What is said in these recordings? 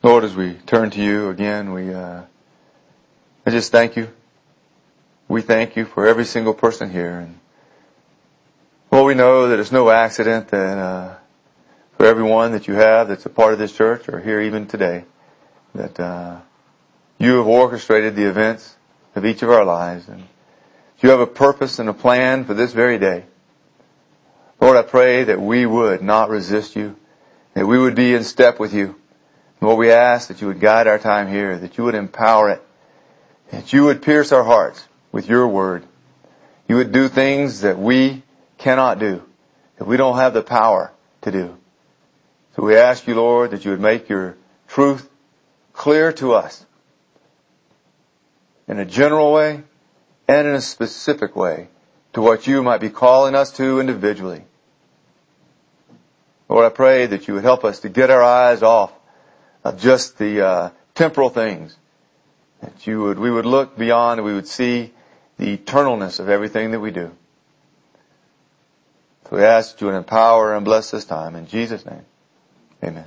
Lord, as we turn to you again, I just thank you. We thank you for every single person here. And Lord, we know that it's no accident that for everyone that you have that's a part of this church or here even today, that you have orchestrated the events of each of our lives. And you have a purpose and a plan for this very day. Lord, I pray that we would not resist you, that we would be in step with you. Lord, we ask that you would guide our time here, that you would empower it, that you would pierce our hearts with your word. You would do things that we cannot do, that we don't have the power to do. So we ask you, Lord, that you would make your truth clear to us in a general way and in a specific way to what you might be calling us to individually. Lord, I pray that you would help us to get our eyes off of just the temporal things, that we would look beyond and we would see the eternalness of everything that we do. So we ask that you would empower and bless this time. In Jesus' name, amen.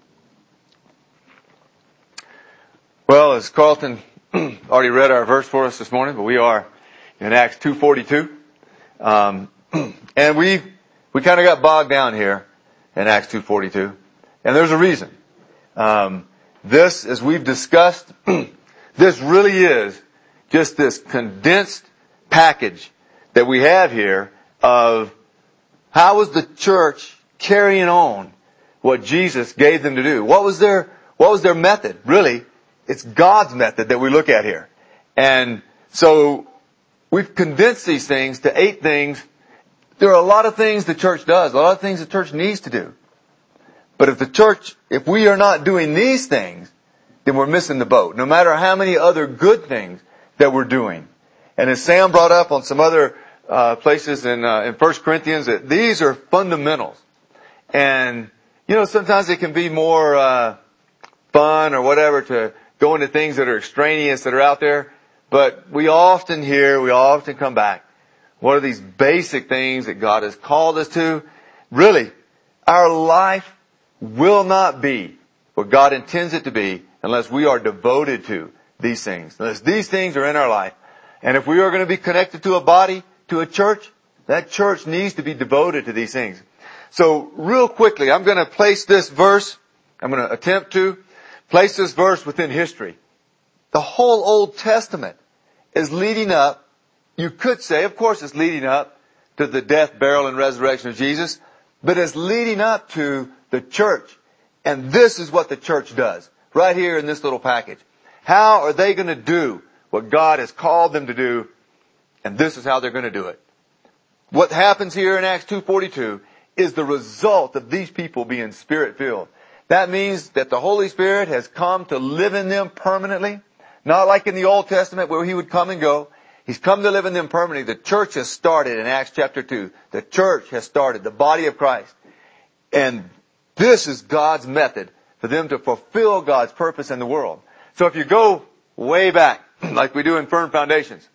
Well, as Carlton already read our verse for us this morning, but we are in Acts 2:42. And we kind of got bogged down here in Acts 2:42. And there's a reason. This, as we've discussed, this really is just this condensed package that we have here of how was the church carrying on what Jesus gave them to do. What was their method? Really, it's God's method that we look at here. And so we've condensed these things to 8 things. There are a lot of things the church does, a lot of things the church needs to do. But if we are not doing these things, then we're missing the boat, no matter how many other good things that we're doing. And as Sam brought up on some other places in 1 Corinthians, that these are fundamentals. And, sometimes it can be more fun or whatever to go into things that are extraneous, that are out there. But we often come back. What are these basic things that God has called us to? Really, our life will not be what God intends it to be unless we are devoted to these things. Unless these things are in our life. And if we are going to be connected to a body, to a church, that church needs to be devoted to these things. So real quickly, I'm going to place this verse, I'm going to attempt to place this verse within history. The whole Old Testament is leading up, you could say, of course it's leading up to the death, burial, and resurrection of Jesus, but it's leading up to the church. And this is what the church does, right here in this little package. How are they going to do what God has called them to do? And this is how they're going to do it. What happens here in Acts 2:42 is the result of these people being Spirit-filled. That means that the Holy Spirit has come to live in them permanently. Not like in the Old Testament where He would come and go. He's come to live in them permanently. The church has started in Acts chapter 2. The church has started, the body of Christ. And this is God's method for them to fulfill God's purpose in the world. So if you go way back, like we do in Firm Foundations,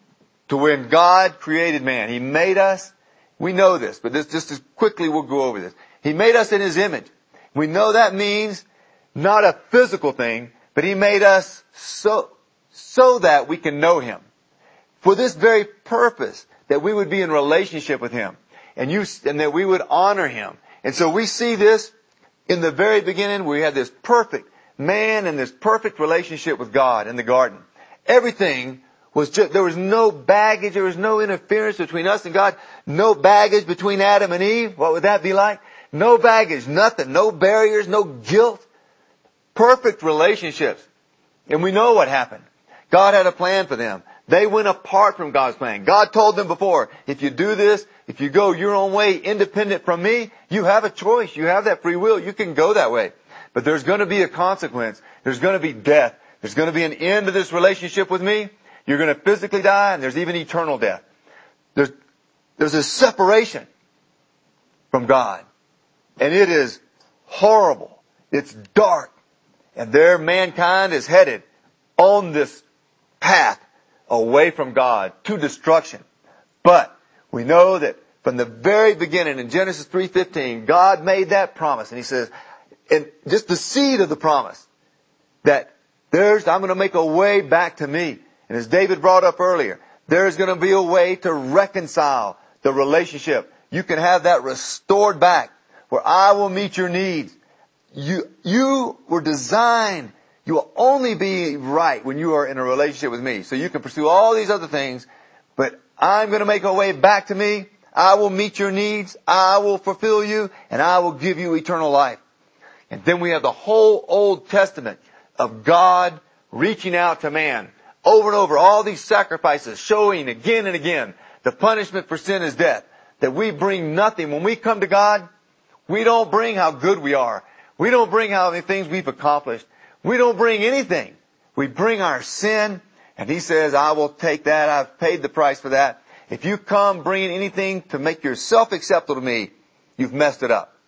to when God created man, He made us, we know this, but just as quickly we'll go over this. He made us in His image. We know that means not a physical thing, but He made us so that we can know Him. For this very purpose, that we would be in relationship with Him, and that we would honor Him. And so we see this in the very beginning. We had this perfect man and this perfect relationship with God in the garden. Everything was just, there was no baggage, there was no interference between us and God. No baggage between Adam and Eve. What would that be like? No baggage, nothing, no barriers, no guilt. Perfect relationships. And we know what happened. God had a plan for them. They went apart from God's plan. God told them before, if you do this, if you go your own way independent from me, you have a choice. You have that free will. You can go that way. But there's going to be a consequence. There's going to be death. There's going to be an end to this relationship with me. You're going to physically die, and there's even eternal death. There's a separation from God. And it is horrible. It's dark. And there mankind is headed on this path away from God to destruction. But we know that from the very beginning in Genesis 3:15, God made that promise. And He says, and just the seed of the promise that I'm going to make a way back to me. And as David brought up earlier, there's going to be a way to reconcile the relationship. You can have that restored back where I will meet your needs. You were designed, you will only be right when you are in a relationship with me. So you can pursue all these other things, but I'm going to make a way back to me. I will meet your needs. I will fulfill you, and I will give you eternal life. And then we have the whole Old Testament of God reaching out to man over and over, all these sacrifices showing again and again the punishment for sin is death, that we bring nothing. When we come to God, we don't bring how good we are. We don't bring how many things we've accomplished. We don't bring anything. We bring our sin, and He says, I will take that. I've paid the price for that. If you come bringing anything to make yourself acceptable to me, you've messed it up.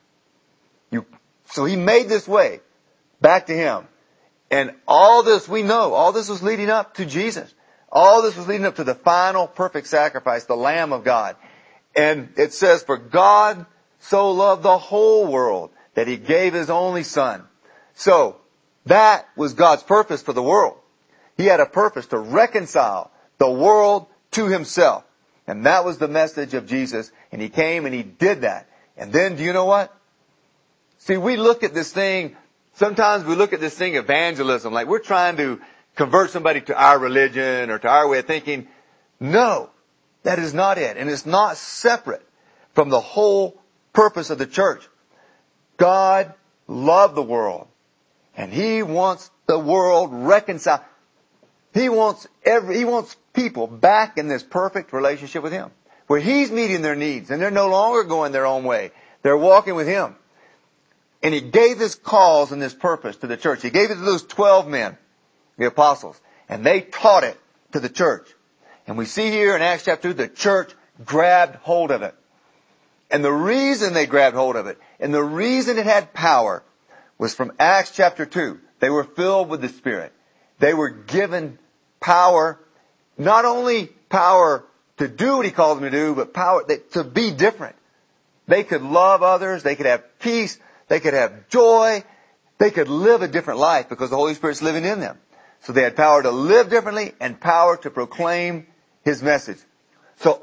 So He made this way back to Him. And all this, we know, all this was leading up to Jesus. All this was leading up to the final perfect sacrifice, the Lamb of God. And it says, for God so loved the whole world that He gave His only Son. So, that was God's purpose for the world. He had a purpose to reconcile the world to Himself. And that was the message of Jesus. And He came and He did that. And then, do you know what? See, we look at this thing, sometimes we look at this thing evangelism, like we're trying to convert somebody to our religion or to our way of thinking. No, that is not it. And it's not separate from the whole purpose of the church. God loved the world. And He wants the world reconciled. He wants people back in this perfect relationship with Him, where He's meeting their needs and they're no longer going their own way. They're walking with Him. And He gave this cause and this purpose to the church. He gave it to those 12 men, the apostles, and they taught it to the church. And we see here in Acts chapter 2, the church grabbed hold of it. And the reason they grabbed hold of it, and the reason it had power, was from Acts chapter 2. They were filled with the Spirit. They were given power, not only power to do what He called them to do, but power to be different. They could love others. They could have peace. They could have joy. They could live a different life because the Holy Spirit's living in them. So they had power to live differently and power to proclaim His message. So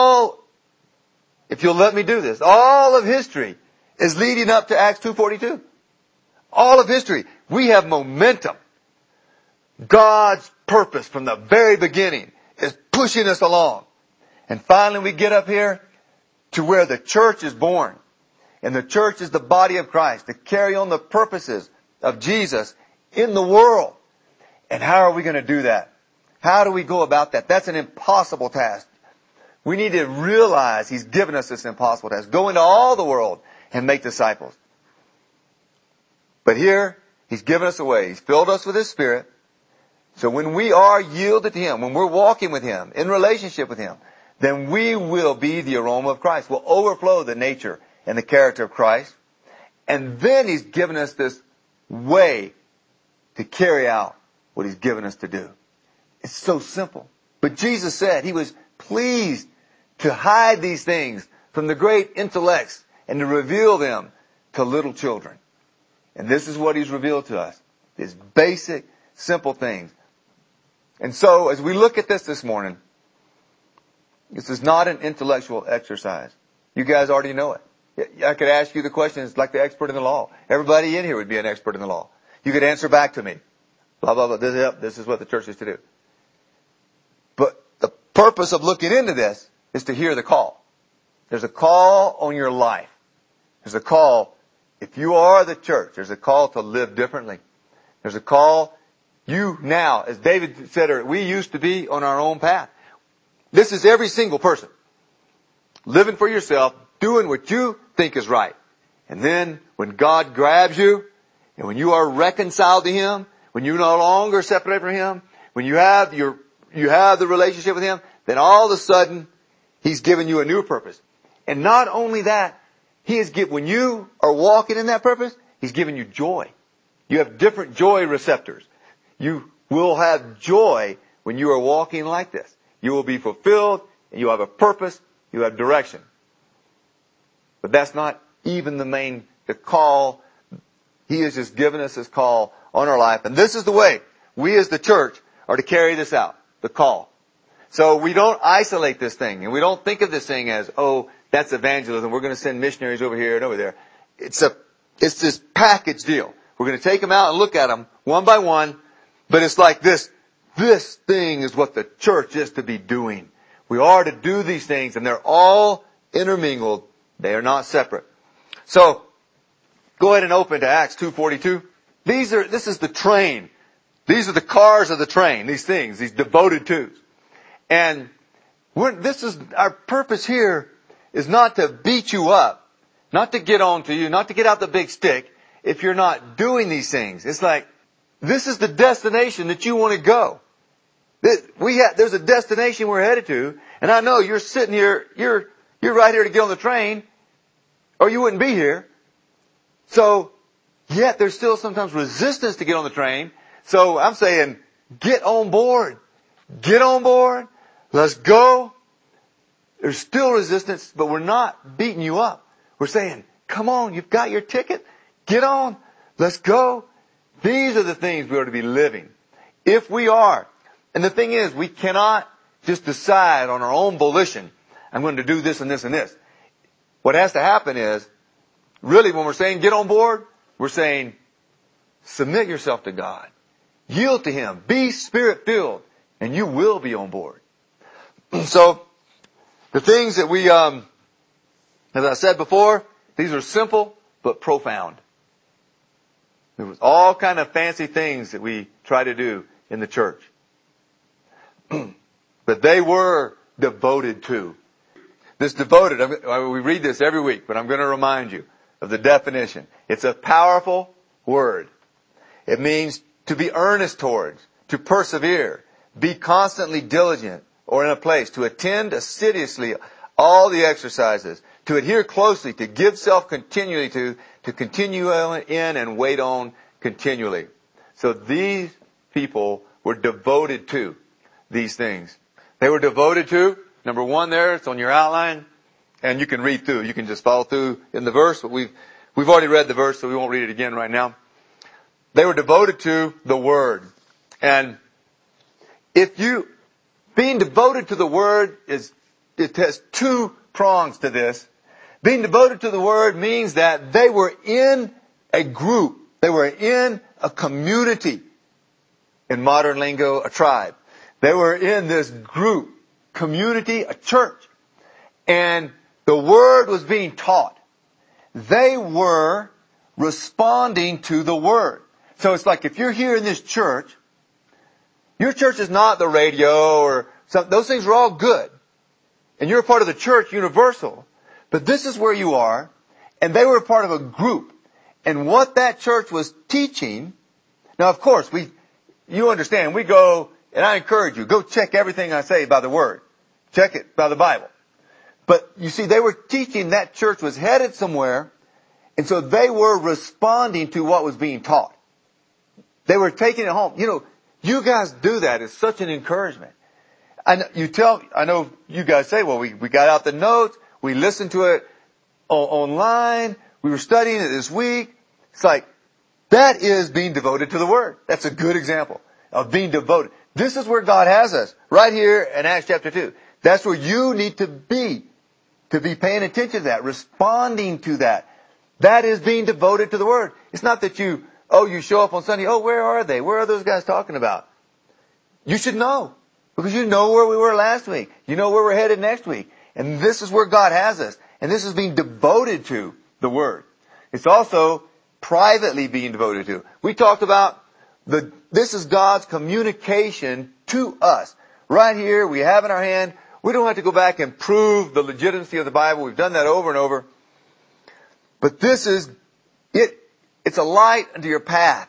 if you'll let me do this, all of history is leading up to Acts 2:42. All of history. We have momentum. God's purpose from the very beginning is pushing us along. And finally we get up here to where the church is born. And the church is the body of Christ to carry on the purposes of Jesus in the world. And how are we going to do that? How do we go about that? That's an impossible task. We need to realize He's given us this impossible task. Go into all the world and make disciples. But here, He's given us a way. He's filled us with His Spirit. So when we are yielded to Him, when we're walking with Him, in relationship with Him, then we will be the aroma of Christ. We'll overflow the nature and the character of Christ. And then He's given us this way to carry out what He's given us to do. It's so simple. But Jesus said He was pleased to hide these things from the great intellects and to reveal them to little children. And this is what He's revealed to us. These basic, simple things. And so, as we look at this morning, this is not an intellectual exercise. You guys already know it. I could ask you the questions like the expert in the law. Everybody in here would be an expert in the law. You could answer back to me. Blah, blah, blah. This is what the church is to do. But the purpose of looking into this is to hear the call. There's a call on your life. There's a call. If you are the church, there's a call to live differently. There's a call. You now, as David said, we used to be on our own path. This is every single person. Living for yourself, doing what you think is right. And then when God grabs you, and when you are reconciled to Him, when you're no longer separated from Him, when you have the relationship with Him, then all of a sudden, He's given you a new purpose. And not only that, when you are walking in that purpose, He's given you joy. You have different joy receptors. You will have joy when you are walking like this. You will be fulfilled, and you have a purpose, you have direction. But that's not even the call He has just given us His call on our life. And this is the way we as the church are to carry this out, the call. So we don't isolate this thing, and we don't think of this thing as, oh, that's evangelism. We're going to send missionaries over here and over there. It's this package deal. We're going to take them out and look at them one by one, but it's like this. This thing is what the church is to be doing. We are to do these things, and they're all intermingled. They are not separate. So, go ahead and open to Acts 2:42. This is the train. These are the cars of the train, these things, these devoted twos. And our purpose here is not to beat you up, not to get on to you, not to get out the big stick if you're not doing these things. It's like, this is the destination that you want to go. There's a destination we're headed to, and I know you're sitting here, you're right here to get on the train, or you wouldn't be here. So, yet there's still sometimes resistance to get on the train. So I'm saying, get on board. Get on board. Let's go. There's still resistance, but we're not beating you up. We're saying, come on, you've got your ticket. Get on. Let's go. These are the things we are to be living. If we are. And the thing is, we cannot just decide on our own volition, I'm going to do this and this and this. What has to happen is, really when we're saying get on board, we're saying submit yourself to God. Yield to Him. Be Spirit-filled. And you will be on board. So, the things that we, as I said before, these are simple but profound. There was all kind of fancy things that we try to do in the church. But they were devoted to. This devoted, we read this every week, but I'm going to remind you of the definition. It's a powerful word. It means to be earnest towards, to persevere, be constantly diligent or in a place, to attend assiduously all the exercises, to adhere closely, to give self continually to continue in and wait on continually. So these people were devoted to these things. They were devoted to, number one there, it's on your outline, and you can read through. You can just follow through in the verse, but we've already read the verse, so we won't read it again right now. They were devoted to the Word. And being devoted to the Word it has two prongs to this. Being devoted to the Word means that they were in a group. They were in a community. In modern lingo, a tribe. They were in this group, community, a church. And the Word was being taught. They were responding to the Word. So it's like if you're here in this church, your church is not the radio or something. Those things are all good. And you're a part of the church universal. But this is where you are. And they were a part of a group. And what that church was teaching, now of course, you understand, we go, and I encourage you, go check everything I say by the Word. Check it by the Bible. But you see, they were teaching that church was headed somewhere, and so they were responding to what was being taught. They were taking it home. You know, you guys do that. It's such an encouragement. I know you guys say, well, we got out the notes, we listened to it online, we were studying it this week. It's like, that is being devoted to the Word. That's a good example of being devoted. This is where God has us, right here in Acts chapter 2. That's where you need to be paying attention to that, responding to that. That is being devoted to the Word. It's not that you show up on Sunday, where are they? Where are those guys talking about? You should know, because you know where we were last week. You know where we're headed next week. And this is where God has us. And this is being devoted to the Word. It's also privately being devoted to. We talked about this is God's communication to us. Right here, we have in our hand. We don't have to go back and prove the legitimacy of the Bible. We've done that over and over. But this is it. It's a light unto your path.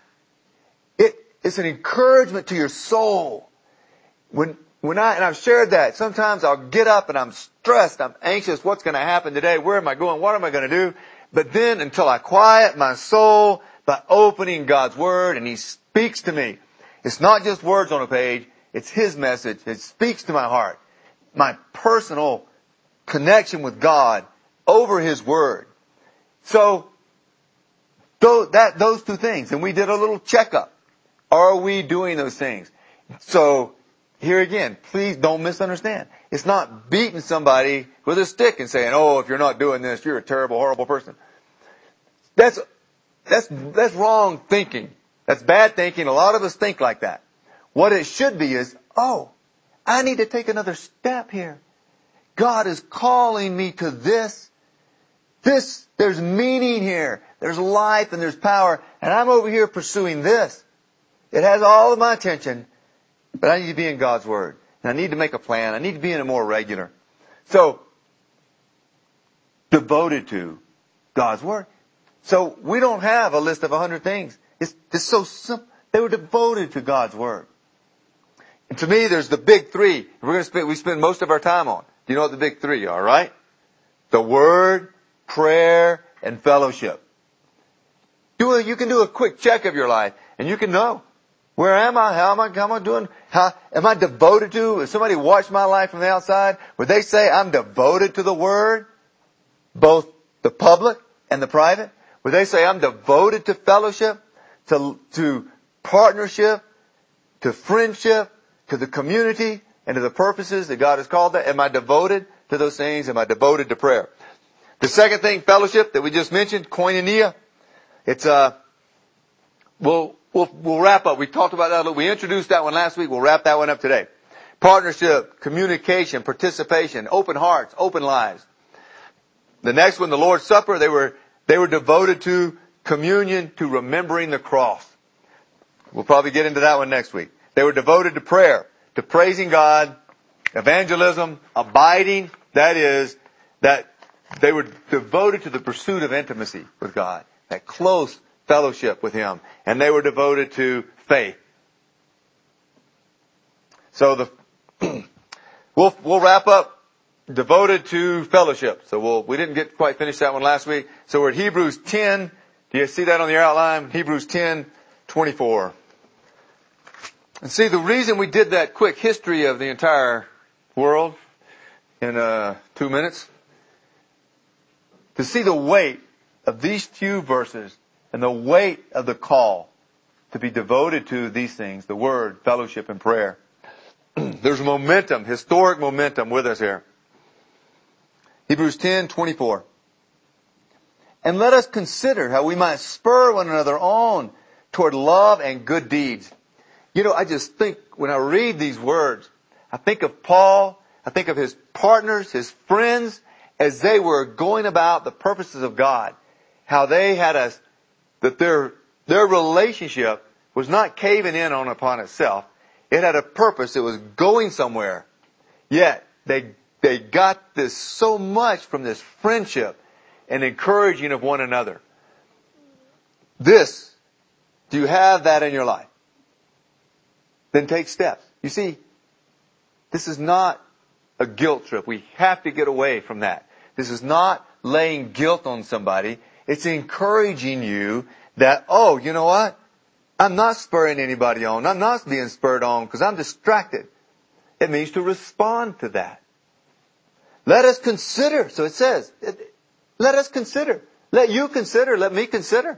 It's an encouragement to your soul. And I've shared that. Sometimes I'll get up and I'm stressed. I'm anxious. What's going to happen today? Where am I going? What am I going to do? But then until I quiet my soul by opening God's Word and He speaks to me. It's not just words on a page. It's His message. It speaks to my heart. My personal connection with God over His Word. So, Those two things. And we did a little checkup. Are we doing those things? So, here again, please don't misunderstand. It's not beating somebody with a stick and saying, oh, if you're not doing this, you're a terrible, horrible person. That's wrong thinking. That's bad thinking. A lot of us think like that. What it should be is, oh, I need to take another step here. God is calling me to this. There's meaning here. There's life and there's power. And I'm over here pursuing this. It has all of my attention. But I need to be in God's Word. And I need to make a plan. I need to be in it more regular. So, devoted to God's Word. So, we don't have a list of 100 things. It's so simple. They were devoted to God's Word. And to me, there's the big three. We spend most of our time on. Do you know what the big three are, right? The Word, prayer, and fellowship. You can do a quick check of your life, and you can know. Where am I? How am I doing? Am I devoted to? If somebody watched my life from the outside, would they say I'm devoted to the Word? Both the public and the private? Would they say I'm devoted to fellowship, to partnership, to friendship, to the community, and to the purposes that God has called that? Am I devoted to those things? Am I devoted to prayer? The second thing, fellowship, that we just mentioned, koinonia. It's We'll wrap up. We talked about that. We introduced that one last week. We'll wrap that one up today. Partnership, communication, participation, open hearts, open lives. The next one, the Lord's Supper, they were devoted to communion, to remembering the cross. We'll probably get into that one next week. They were devoted to prayer, to praising God, evangelism, abiding. That is, that they were devoted to the pursuit of intimacy with God, that close fellowship with Him. And they were devoted to faith. So we'll wrap up devoted to fellowship. So we didn't get quite finish that one last week. So we're at Hebrews 10. Do you see that on your outline? Hebrews 10:24. And see, the reason we did that quick history of the entire world in 2 minutes, to see the weight of these few verses and the weight of the call to be devoted to these things, the Word, fellowship, and prayer. There's momentum, historic momentum with us here. Hebrews 10:24. And let us consider how we might spur one another on toward love and good deeds. You know, I just think when I read these words, I think of Paul, I think of his partners, his friends, as they were going about the purposes of God. How they had that their relationship was not caving in upon itself. It had a purpose. It was going somewhere. Yet, they got this so much from this friendship and encouraging of one another. Do you have that in your life? Then take steps. You see, this is not a guilt trip. We have to get away from that. This is not laying guilt on somebody. It's encouraging you that, oh, you know what? I'm not spurring anybody on. I'm not being spurred on because I'm distracted. It means to respond to that. Let us consider. So it says, let us consider. Let you consider. Let me consider.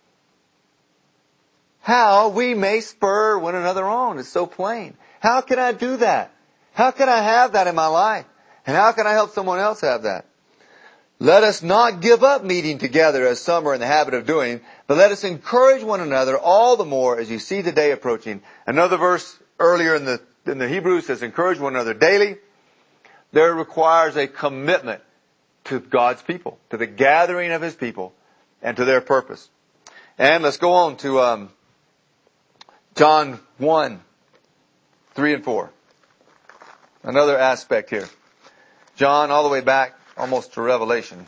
How we may spur one another on. It's so plain. How can I do that? How can I have that in my life? And how can I help someone else have that? Let us not give up meeting together as some are in the habit of doing, but let us encourage one another all the more as you see the day approaching. Another verse earlier in the Hebrews says, encourage one another daily. There requires a commitment to God's people, to the gathering of His people, and to their purpose. And let's go on to John 1:3 and 4. Another aspect here. John, all the way back, almost to Revelation.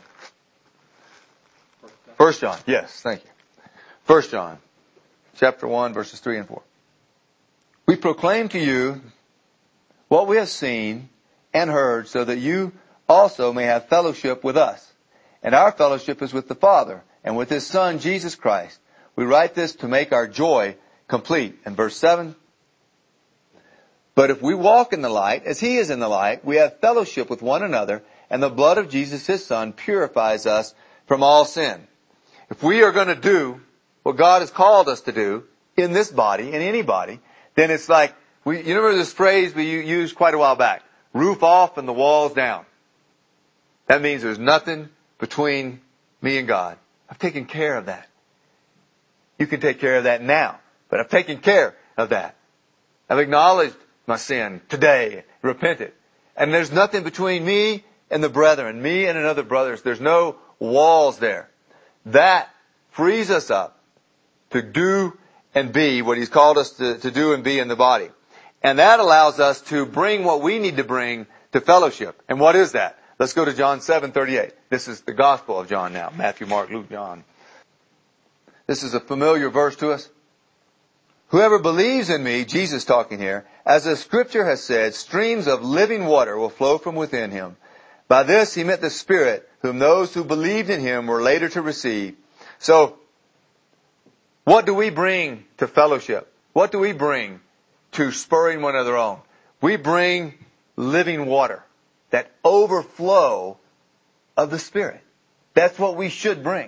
1 John. Yes, thank you. 1 John, chapter 1, verses 3 and 4. We proclaim to you what we have seen and heard, so that you also may have fellowship with us. And our fellowship is with the Father and with His Son, Jesus Christ. We write this to make our joy complete. And verse 7. But if we walk in the light, as He is in the light, we have fellowship with one another, and the blood of Jesus, His Son, purifies us from all sin. If we are going to do what God has called us to do in this body, in any body, then it's like, you remember this phrase we used quite a while back, roof off and the walls down. That means there's nothing between me and God. I've taken care of that. You can take care of that now, but I've taken care of that. I've acknowledged my sin today, repented. And there's nothing between me and the brethren, me and another brothers. There's no walls there. That frees us up to do and be what He's called us to do and be in the body. And that allows us to bring what we need to bring to fellowship. And what is that? Let's go to John 7:38. This is the Gospel of John now. Matthew, Mark, Luke, John. This is a familiar verse to us. Whoever believes in me, Jesus talking here, as the Scripture has said, streams of living water will flow from within him. By this He meant the Spirit, whom those who believed in Him were later to receive. So, what do we bring to fellowship? What do we bring to spurring one another on? We bring living water, that overflow of the Spirit. That's what we should bring.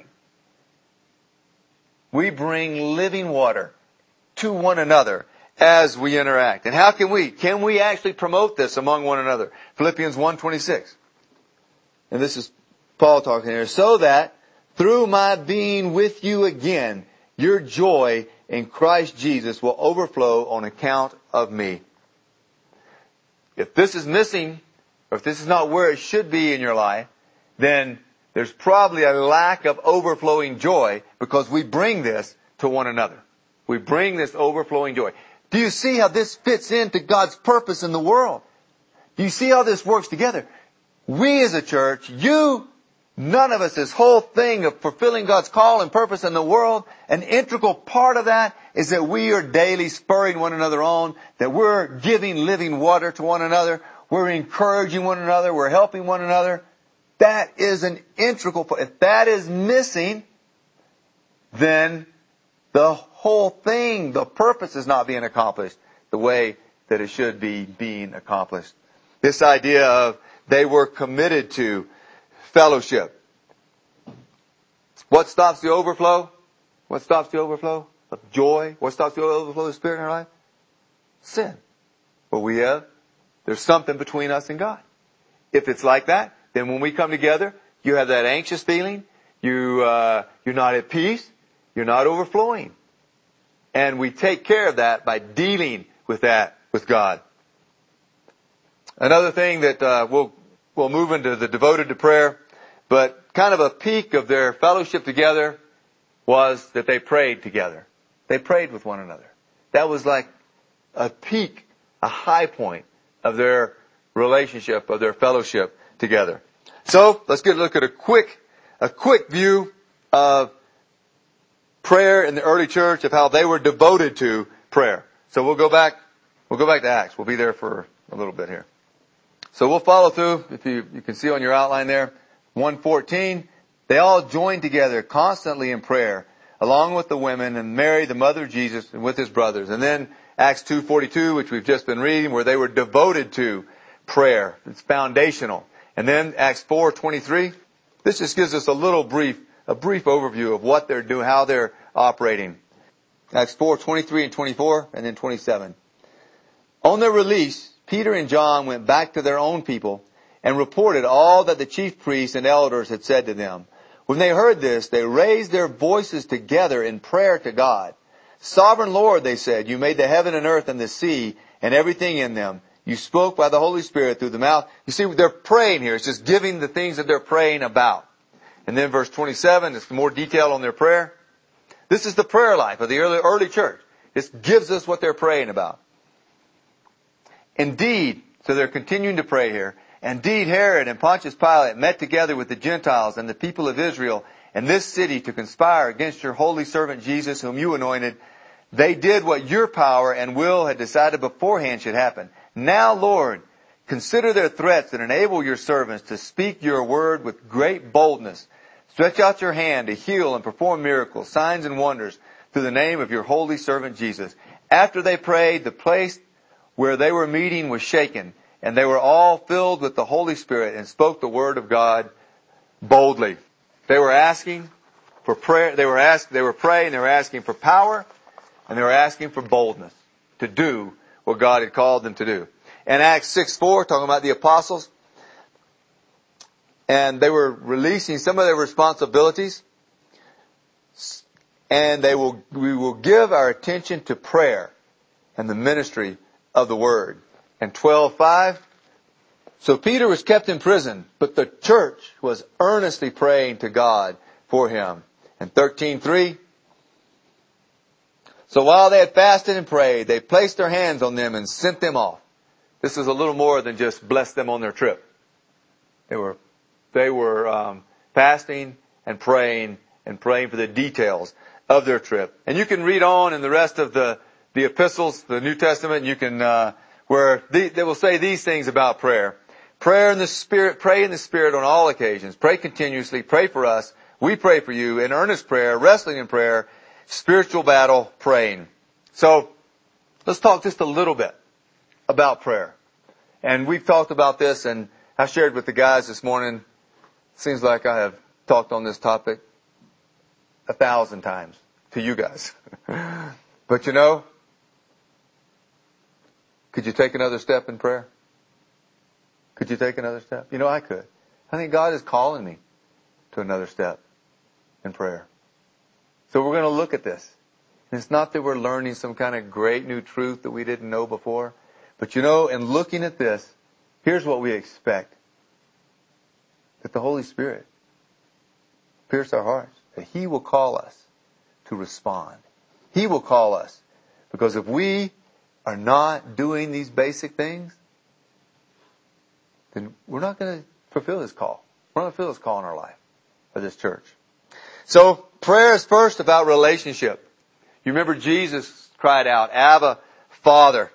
We bring living water to one another as we interact. And how can we? Can we actually promote this among one another? Philippians 1:26. And this is Paul talking here. So that through my being with you again, your joy in Christ Jesus will overflow on account of me. If this is missing, or if this is not where it should be in your life, then there's probably a lack of overflowing joy because we bring this to one another. We bring this overflowing joy. Do you see how this fits into God's purpose in the world? Do you see how this works together? We as a church, none of us, this whole thing of fulfilling God's call and purpose in the world, an integral part of that is that we are daily spurring one another on, that we're giving living water to one another, we're encouraging one another, we're helping one another. That is an integral part. If that is missing, then the whole thing, the purpose is not being accomplished the way that it should be being accomplished. This idea of they were committed to fellowship. What stops the overflow? What stops the overflow of joy? What stops the overflow of the Spirit in our life? Sin. But there's something between us and God. If it's like that, then when we come together, you have that anxious feeling. You're not at peace. You're not overflowing. And we take care of that by dealing with that with God. Another thing that we'll move into the devoted to prayer, but kind of a peak of their fellowship together was that they prayed together. They prayed with one another. That was like a peak, a high point of their relationship, of their fellowship together. So let's get a look at a quick view of prayer in the early church, of how they were devoted to prayer. So we'll go back to Acts. We'll be there for a little bit here. So we'll follow through. If you can see on your outline there, 1:14, they all joined together constantly in prayer, along with the women and Mary, the mother of Jesus, and with his brothers. And then Acts 2:42, which we've just been reading, where they were devoted to prayer. It's foundational. And then Acts 4:23. This just gives us a brief overview of what they're doing, how they're operating. Acts 4:23 and 24, and then 27. On their release, Peter and John went back to their own people and reported all that the chief priests and elders had said to them. When they heard this, they raised their voices together in prayer to God. Sovereign Lord, they said, you made the heaven and earth and the sea and everything in them. You spoke by the Holy Spirit through the mouth. You see, they're praying here. It's just giving the things that they're praying about. And then verse 27 is more detail on their prayer. This is the prayer life of the early church. This gives us what they're praying about. Indeed, so they're continuing to pray here. Indeed, Herod and Pontius Pilate met together with the Gentiles and the people of Israel in this city to conspire against your holy servant Jesus, whom you anointed. They did what your power and will had decided beforehand should happen. Now, Lord, consider their threats and enable your servants to speak your word with great boldness. Stretch out your hand to heal and perform miracles, signs and wonders through the name of your holy servant Jesus. After they prayed, the place where they were meeting was shaken, and they were all filled with the Holy Spirit and spoke the word of God boldly. They were asking for prayer. They were praying, they were asking for power, and they were asking for boldness to do what God had called them to do. In Acts 6:4, talking about the apostles, and they were releasing some of their responsibilities, and we will give our attention to prayer and the ministry of the word. And 12:5, so Peter was kept in prison, but the church was earnestly praying to God for him. And 13:3, so while they had fasted and prayed, they placed their hands on them and sent them off. This is a little more than just bless them on their trip. They were fasting and praying for the details of their trip. And you can read on in the rest of the epistles, the New Testament, you can, where they will say these things about prayer. Prayer in the Spirit, pray in the Spirit on all occasions. Pray continuously, pray for us. We pray for you in earnest prayer, wrestling in prayer, spiritual battle, praying. So, let's talk just a little bit about prayer. And we've talked about this, and I shared with the guys this morning. Seems like I have talked on this topic 1,000 times to you guys. But you know, could you take another step in prayer? Could you take another step? You know, I could. I think God is calling me to another step in prayer. So we're going to look at this. And it's not that we're learning some kind of great new truth that we didn't know before. But you know, in looking at this, here's what we expect. That the Holy Spirit pierce our hearts. That He will call us to respond. He will call us. Because if we are not doing these basic things, then we're not going to fulfill His call. We're not going to fulfill His call in our life or this church. So, prayer is first about relationship. You remember Jesus cried out, Abba, Father.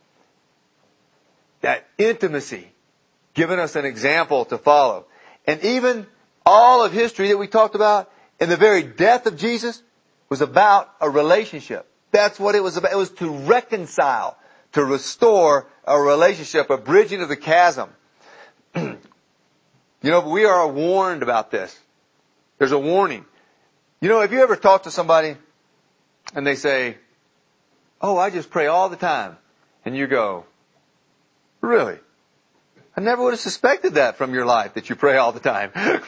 That intimacy, giving us an example to follow. And even all of history that we talked about, in the very death of Jesus, was about a relationship. That's what it was about. It was to reconcile, to restore a relationship, a bridging of the chasm. You know, we are warned about this. There's a warning. You know, have you ever talked to somebody and they say, oh, I just pray all the time. And you go, really? I never would have suspected that from your life, that you pray all the time.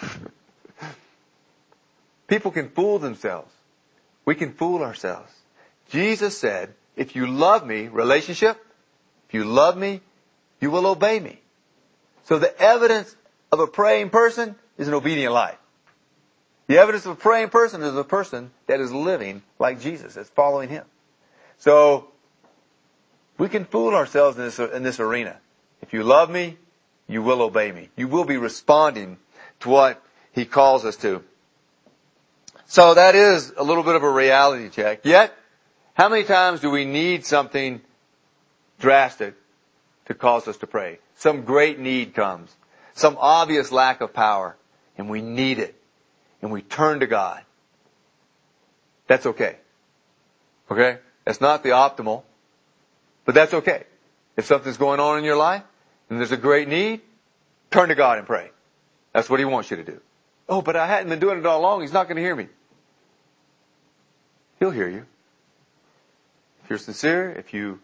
People can fool themselves. We can fool ourselves. Jesus said, if you love me, relationship, if you love me, you will obey me. So the evidence of a praying person is an obedient life. The evidence of a praying person is a person that is living like Jesus, that's following Him. So we can fool ourselves in this arena. If you love me, you will obey me. You will be responding to what He calls us to. So that is a little bit of a reality check. Yet, how many times do we need something drastic to cause us to pray? Some great need comes. Some obvious lack of power. And we need it. And we turn to God. That's okay. Okay? That's not the optimal. But that's okay. If something's going on in your life, and there's a great need, turn to God and pray. That's what He wants you to do. Oh, but I hadn't been doing it all along. He's not going to hear me. He'll hear you. If you're sincere, if you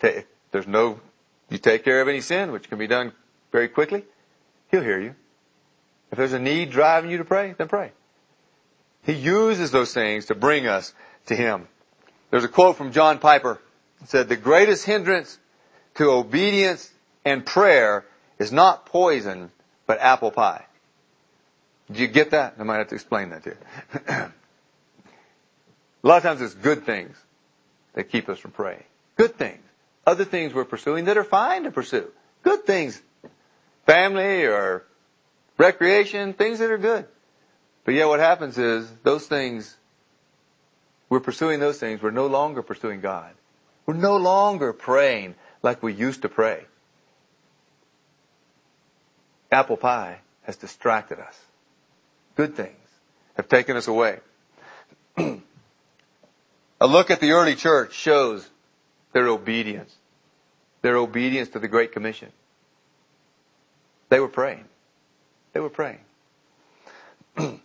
take care of any sin, which can be done very quickly, He'll hear you. If there's a need driving you to pray, then pray. He uses those things to bring us to Him. There's a quote from John Piper. It said, the greatest hindrance to obedience and prayer is not poison, but apple pie. Did you get that? I might have to explain that to you. A lot of times it's good things that keep us from praying. Good things. Other things we're pursuing that are fine to pursue. Good things. Family or recreation, things that are good. But yet what happens is those things, we're pursuing those things. We're no longer pursuing God. We're no longer praying like we used to pray. Apple pie has distracted us. Good things have taken us away. A look at the early church shows their obedience. Their obedience to the Great Commission. They were praying. They were praying.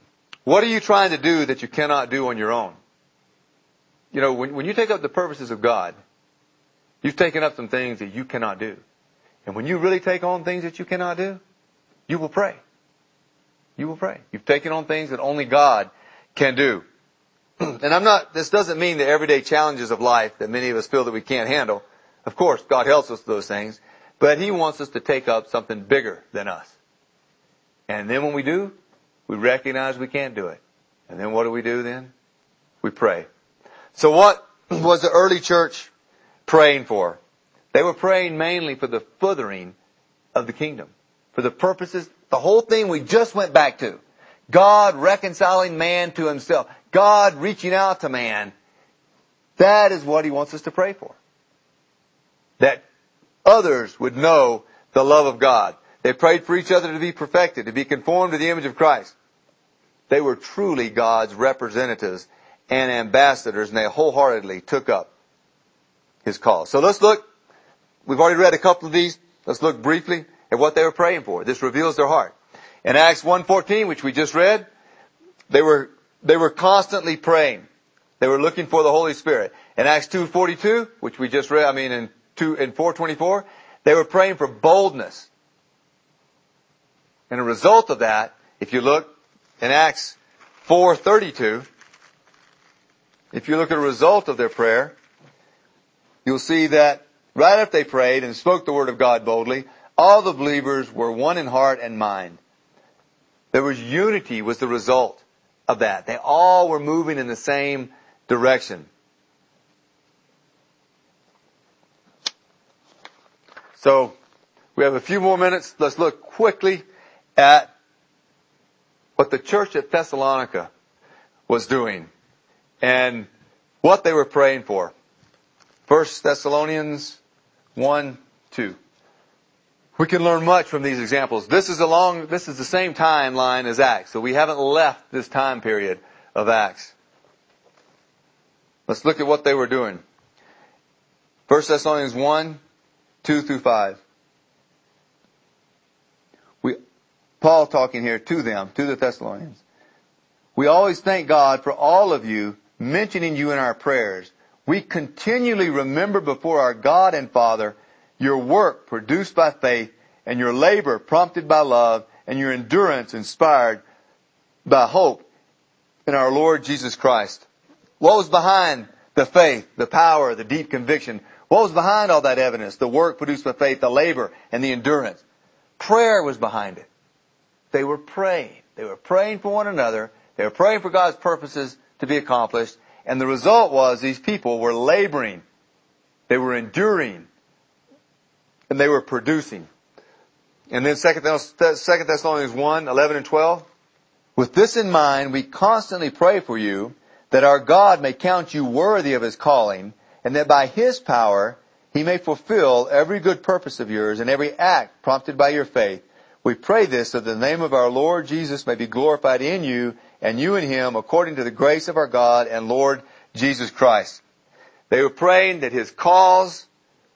What are you trying to do that you cannot do on your own? You know, when you take up the purposes of God, you've taken up some things that you cannot do. And when you really take on things that you cannot do, you will pray. You will pray. You've taken on things that only God can do. And this doesn't mean the everyday challenges of life that many of us feel that we can't handle. Of course, God helps us with those things. But He wants us to take up something bigger than us. And then when we do, we recognize we can't do it. And then what do we do then? We pray. So what was the early church praying for? They were praying mainly for the furthering of the kingdom. For the purposes, the whole thing we just went back to. God reconciling man to Himself. God reaching out to man. That is what He wants us to pray for. That others would know the love of God. They prayed for each other to be perfected, to be conformed to the image of Christ. They were truly God's representatives and ambassadors, and they wholeheartedly took up His call. So let's look. We've already read a couple of these. Let's look briefly at what they were praying for. This reveals their heart. In Acts 1:14, which we just read, they were constantly praying. They were looking for the Holy Spirit. In Acts 2:42, which we just read, in 4:24, they were praying for boldness. And a result of that, if you look in Acts 4:32, if you look at a result of their prayer, you'll see that right after they prayed and spoke the word of God boldly, all the believers were one in heart and mind. There was unity was the result of that. They all were moving in the same direction. So, we have a few more minutes. Let's look quickly at what the church at Thessalonica was doing and what they were praying for. 1 Thessalonians 1:2. We can learn much from these examples. This is the same timeline as Acts, so we haven't left this time period of Acts. Let's look at what they were doing. 1 Thessalonians 1:2-5. Paul talking here to them, to the Thessalonians. We always thank God for all of you, mentioning you in our prayers. We continually remember before our God and Father your work produced by faith, and your labor prompted by love, and your endurance inspired by hope in our Lord Jesus Christ. What was behind the faith, the power, the deep conviction? What was behind all that evidence? The work produced by faith, the labor, and the endurance. Prayer was behind it. They were praying. They were praying for one another. They were praying for God's purposes to be accomplished. And the result was these people were laboring. They were enduring. And they were producing. And then 2 Thessalonians 1:11-12. With this in mind, we constantly pray for you that our God may count you worthy of His calling, and that by His power He may fulfill every good purpose of yours and every act prompted by your faith. We pray this so that the name of our Lord Jesus may be glorified in you and you in Him according to the grace of our God and Lord Jesus Christ. They were praying that the cause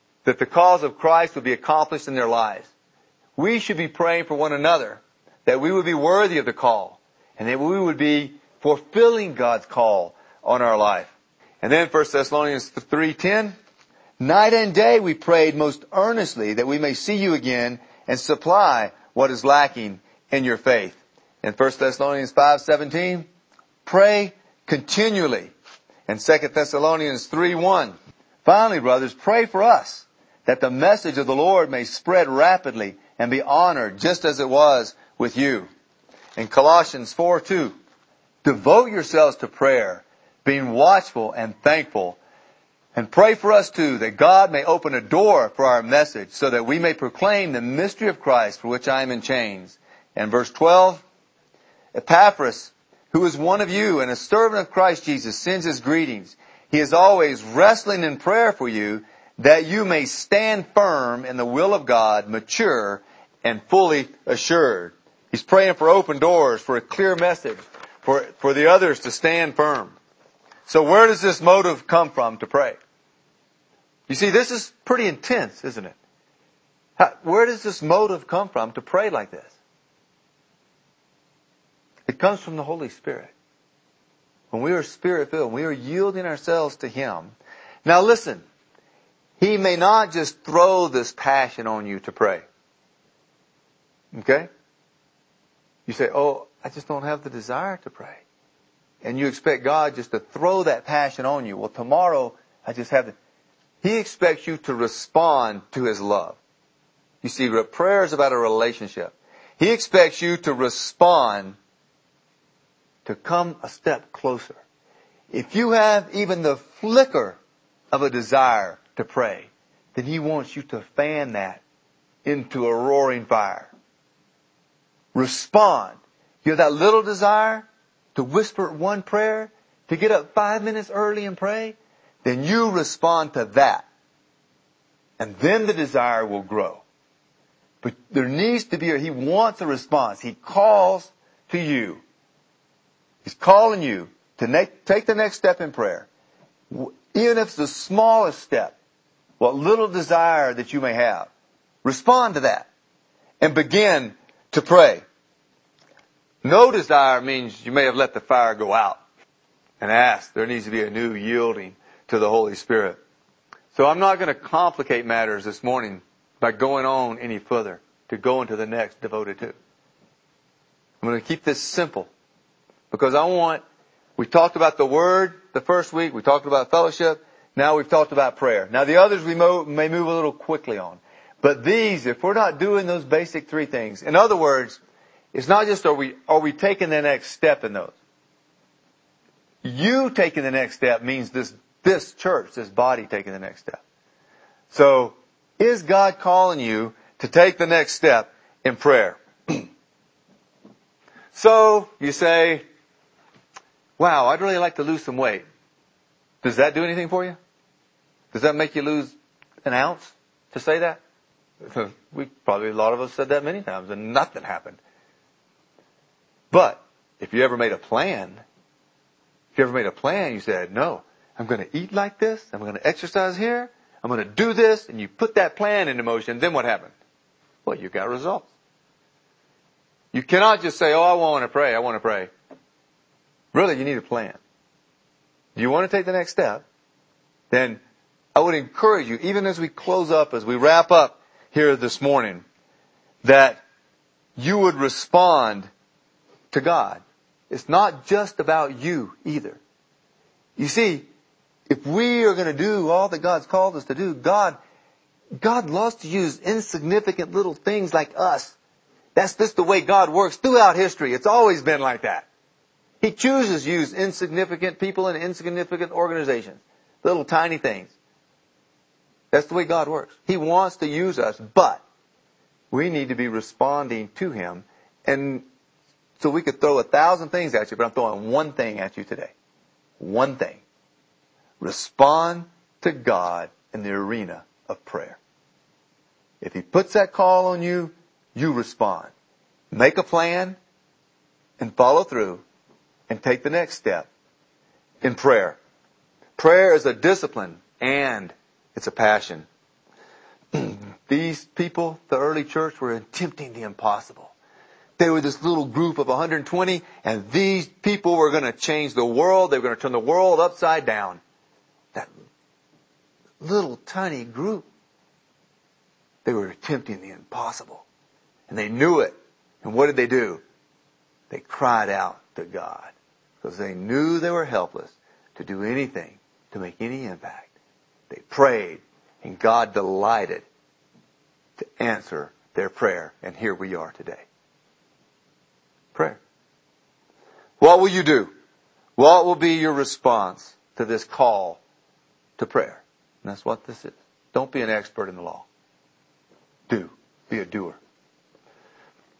of Christ would be accomplished in their lives. We should be praying for one another that we would be worthy of the call and that we would be fulfilling God's call on our life. And then 1 Thessalonians 3:10, night and day we prayed most earnestly that we may see you again and supply what is lacking in your faith. In 1 Thessalonians 5:17, pray continually. In 2 Thessalonians 3:1, finally, brothers, pray for us that the message of the Lord may spread rapidly and be honored just as it was with you. In Colossians 4:2, devote yourselves to prayer, being watchful and thankful. And pray for us too, that God may open a door for our message so that we may proclaim the mystery of Christ for which I am in chains. And verse 12, Epaphras, who is one of you and a servant of Christ Jesus, sends his greetings. He is always wrestling in prayer for you that you may stand firm in the will of God, mature and fully assured. He's praying for open doors, for a clear message, for the others to stand firm. So where does this motive come from to pray? You see, this is pretty intense, isn't it? Where does this motive come from to pray like this? It comes from the Holy Spirit. When we are Spirit-filled, we are yielding ourselves to Him. Now listen, He may not just throw this passion on you to pray. Okay? You say, oh, I just don't have the desire to pray. And you expect God just to throw that passion on you. Well, tomorrow, I just have to. He expects you to respond to His love. You see, prayer is about a relationship. He expects you to respond, to come a step closer. If you have even the flicker of a desire to pray, then He wants you to fan that into a roaring fire. Respond. You have that little desire to whisper one prayer, to get up 5 minutes early and pray, then you respond to that. And then the desire will grow. But there needs to be, He wants a response. He calls to you. He's calling you to take the next step in prayer. Even if it's the smallest step, what little desire that you may have, respond to that and begin to pray. No desire means you may have let the fire go out and ask. There needs to be a new yielding to the Holy Spirit. So I'm not going to complicate matters this morning by going on any further to go into the next devoted to. I'm going to keep this simple because we talked about the Word the first week. We talked about fellowship. Now we've talked about prayer. Now the others we may move a little quickly on. But these, if we're not doing those basic three things, in other words, it's not just are we taking the next step in those. You taking the next step means this church, this body taking the next step. So, is God calling you to take the next step in prayer? So, you say, wow, I'd really like to lose some weight. Does that do anything for you? Does that make you lose an ounce to say that? A lot of us said that many times and nothing happened. But if you ever made a plan, you said, no, I'm going to eat like this. I'm going to exercise here. I'm going to do this. And you put that plan into motion. Then what happened? Well, you got results. You cannot just say, oh, I want to pray. I want to pray. Really, you need a plan. Do you want to take the next step? Then I would encourage you, even as we close up, as we wrap up here this morning, that you would respond to God. It's not just about you either. You see, if we are going to do all that God's called us to do, God loves to use insignificant little things like us. That's just the way God works throughout history. It's always been like that. He chooses to use insignificant people and insignificant organizations. Little tiny things. That's the way God works. He wants to use us, but we need to be responding to Him. And so we could throw 1,000 things at you, but I'm throwing one thing at you today. One thing. Respond to God in the arena of prayer. If He puts that call on you, you respond. Make a plan and follow through and take the next step in prayer. Prayer is a discipline and it's a passion. These people, the early church, were attempting the impossible. They were this little group of 120, and these people were going to change the world. They were going to turn the world upside down. That little tiny group, they were attempting the impossible. And they knew it. And what did they do? They cried out to God because they knew they were helpless to do anything, to make any impact. They prayed, and God delighted to answer their prayer. And here we are today. Prayer. What will you do? What will be your response to this call to prayer? And that's what this is. Don't be an expert in the law. Be a doer.